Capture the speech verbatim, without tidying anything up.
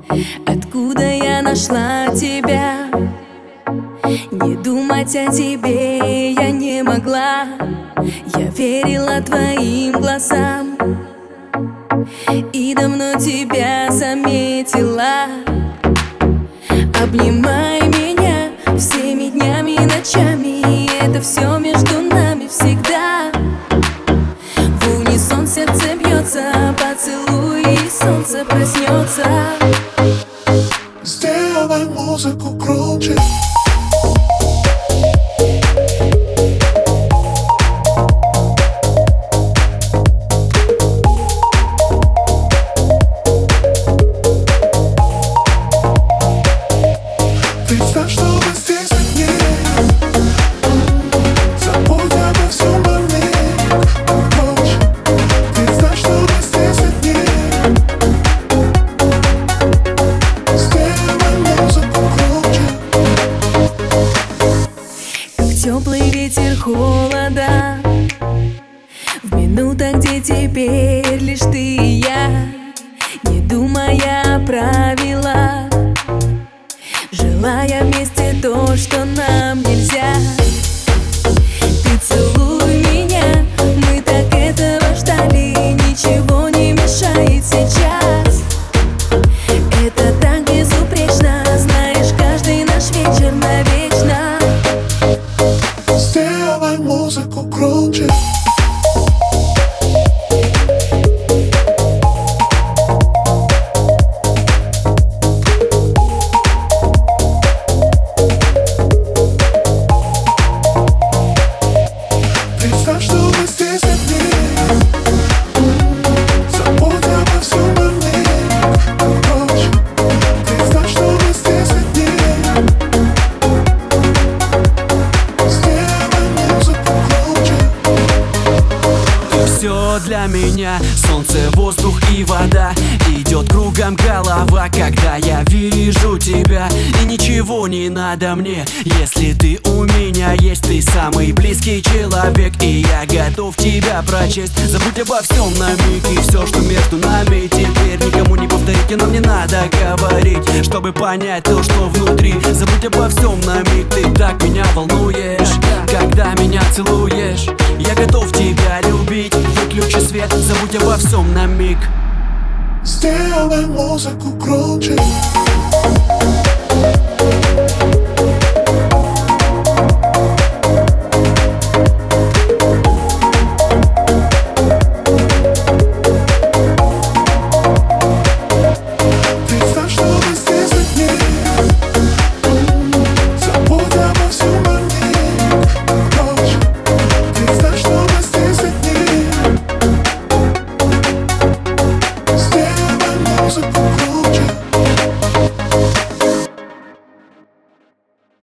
Откуда я нашла тебя? Не думать о тебе я не могла. Я верила твоим глазам и давно тебя заметила. Обнимай меня всеми днями и ночами, это все между нами всегда. В унисон сердце бьется, поцелуй, и солнце проснется. Сделай музыку громче. Представь, что мы здесь одни. Забудь обо всем на миг. Ночь. Представь, что мы здесь одни. Сделай музыку громче. Как теплый ветер холода в минутах, где теперь лишь ты и я, не думая о правилах, желая вместе то, что нам нельзя. Ты целуй меня, мы так этого ждали, ничего не мешает сейчас. Это так безупречно, знаешь, каждый наш вечер навечно. Сделай музыку громче. Представь, что мы здесь одни. Забудь обо всем на миг. Ночь. Представь, что мы здесь одни. Сделай музыку громче. Ты все для меня, солнце, воздух и вода. Идет кругом голова, когда я вижу тебя. И ничего не надо мне, если ты у меня есть. Ты самый близкий человек, и я готов тебя прочесть. Забудь обо всем на миг, и все, что между нами теперь никому не повторить. И нам не надо говорить, чтобы понять то, что внутри. Забудь обо всем на миг, ты так меня волнуешь, когда меня целуешь. Я готов тебя любить, выключи свет, забудь обо всем на миг. Сделай музыку громче. Представь, что мы здесь одни. Забудь обо всем на миг. Ночь. Представь, что мы здесь одни. Сделай музыку